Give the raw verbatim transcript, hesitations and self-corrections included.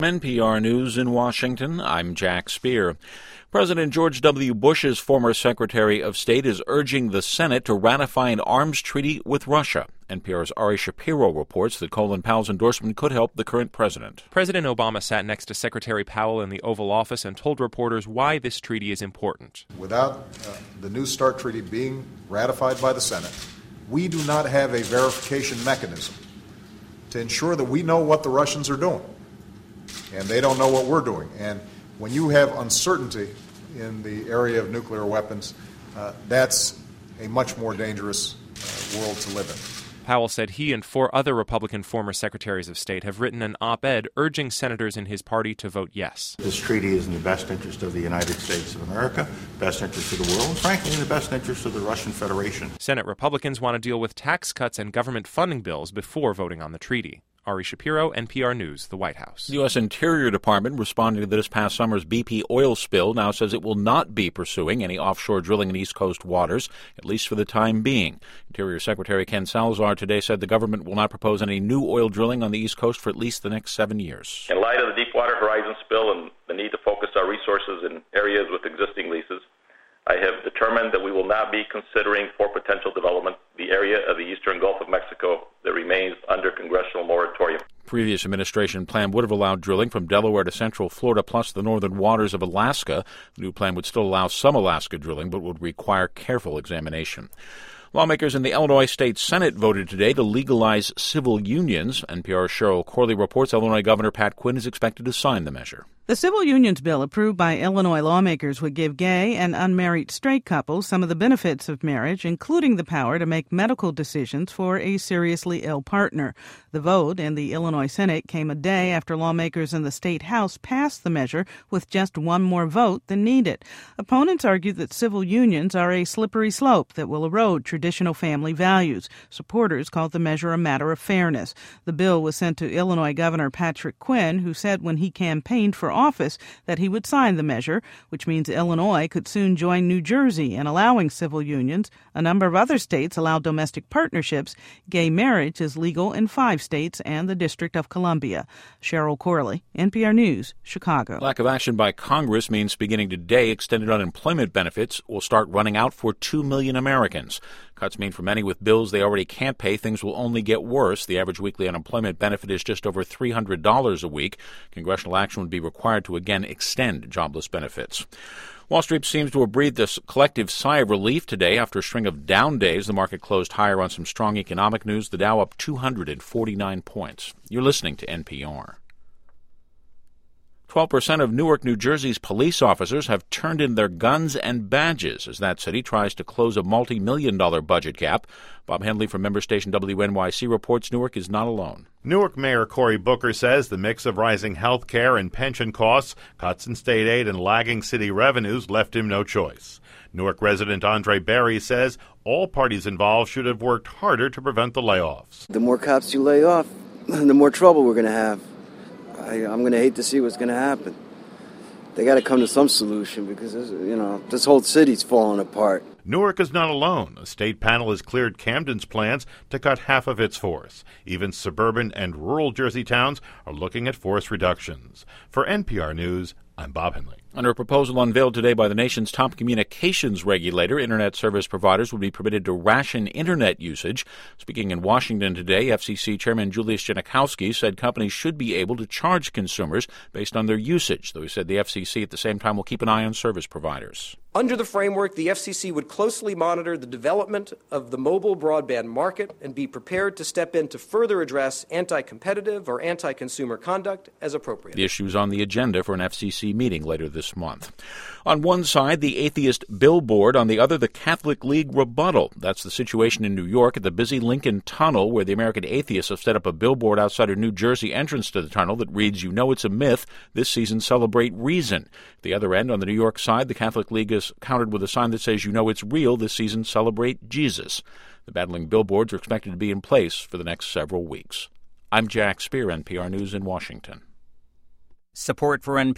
N P R News in Washington, I'm Jack Speer. President George W. Bush's former Secretary of State is urging the Senate to ratify an arms treaty with Russia. N P R's Ari Shapiro reports that Colin Powell's endorsement could help the current president. President Obama sat next to Secretary Powell in the Oval Office and told reporters why this treaty is important. Without uh, the New START treaty being ratified by the Senate, we do not have a verification mechanism to ensure that we know what the Russians are doing. And they don't know what we're doing. And when you have uncertainty in the area of nuclear weapons, uh, that's a much more dangerous uh, world to live in. Powell said he and four other Republican former secretaries of state have written an op-ed urging senators in his party to vote yes. This treaty is in the best interest of the United States of America, best interest of the world, and frankly in the best interest of the Russian Federation. Senate Republicans want to deal with tax cuts and government funding bills before voting on the treaty. Ari Shapiro, N P R News, the White House. The U S. Interior Department, responding to this past summer's B P oil spill, now says it will not be pursuing any offshore drilling in East Coast waters, at least for the time being. Interior Secretary Ken Salazar today said the government will not propose any new oil drilling on the East Coast for at least the next seven years. In light of the Deepwater Horizon spill and the need to focus our resources in areas with existing leases, I have determined that we will not be considering for potential development the area of the eastern Gulf of Mexico that remains under congressional moratorium. Previous administration plan would have allowed drilling from Delaware to central Florida plus the northern waters of Alaska. The new plan would still allow some Alaska drilling, but would require careful examination. Lawmakers in the Illinois State Senate voted today to legalize civil unions. N P R's Cheryl Corley reports Illinois Governor Pat Quinn is expected to sign the measure. The civil unions bill approved by Illinois lawmakers would give gay and unmarried straight couples some of the benefits of marriage, including the power to make medical decisions for a seriously ill partner. The vote in the Illinois Senate came a day after lawmakers in the state House passed the measure with just one more vote than needed. Opponents argue that civil unions are a slippery slope that will erode traditional family values. Supporters called the measure a matter of fairness. The bill was sent to Illinois Governor Patrick Quinn, who said when he campaigned for office that he would sign the measure, which means Illinois could soon join New Jersey in allowing civil unions. A number of other states allow domestic partnerships. Gay marriage is legal in five states and the District of Columbia. Cheryl Corley, N P R News, Chicago. Lack of action by Congress means beginning today extended unemployment benefits will start running out for two million Americans. Cuts mean for many with bills they already can't pay, things will only get worse. The average weekly unemployment benefit is just over three hundred dollars a week. Congressional action would be required to again extend jobless benefits. Wall Street seems to have breathed a collective sigh of relief today after a string of down days. The market closed higher on some strong economic news. The Dow up two hundred forty-nine points. You're listening to N P R. twelve percent of Newark, New Jersey's police officers have turned in their guns and badges as that city tries to close a multi-million dollar budget gap. Bob Henley from member station W N Y C reports Newark is not alone. Newark Mayor Cory Booker says the mix of rising health care and pension costs, cuts in state aid, and lagging city revenues left him no choice. Newark resident Andre Berry says all parties involved should have worked harder to prevent the layoffs. The more cops you lay off, the more trouble we're going to have. I, I'm going to hate to see what's going to happen. They got to come to some solution because, this, you know, this whole city's falling apart. Newark is not alone. A state panel has cleared Camden's plans to cut half of its force. Even suburban and rural Jersey towns are looking at force reductions. For N P R News, I'm Bob Henley. Under a proposal unveiled today by the nation's top communications regulator, Internet service providers would be permitted to ration Internet usage. Speaking in Washington today, F C C Chairman Julius Genachowski said companies should be able to charge consumers based on their usage, though he said the F C C at the same time will keep an eye on service providers. Under the framework, the F C C would closely monitor the development of the mobile broadband market and be prepared to step in to further address anti-competitive or anti-consumer conduct as appropriate. The issue is on the agenda for an F C C meeting later this month. On one side, the atheist billboard. On the other, the Catholic League rebuttal. That's the situation in New York at the busy Lincoln Tunnel, where the American Atheists have set up a billboard outside a New Jersey entrance to the tunnel that reads, "You know it's a myth. This season celebrate reason." At the other end, on the New York side, the Catholic League is countered with a sign that says, "You know it's real. This season celebrate Jesus." The battling billboards are expected to be in place for the next several weeks. I'm Jack Speer, N P R News in Washington. Support for N P R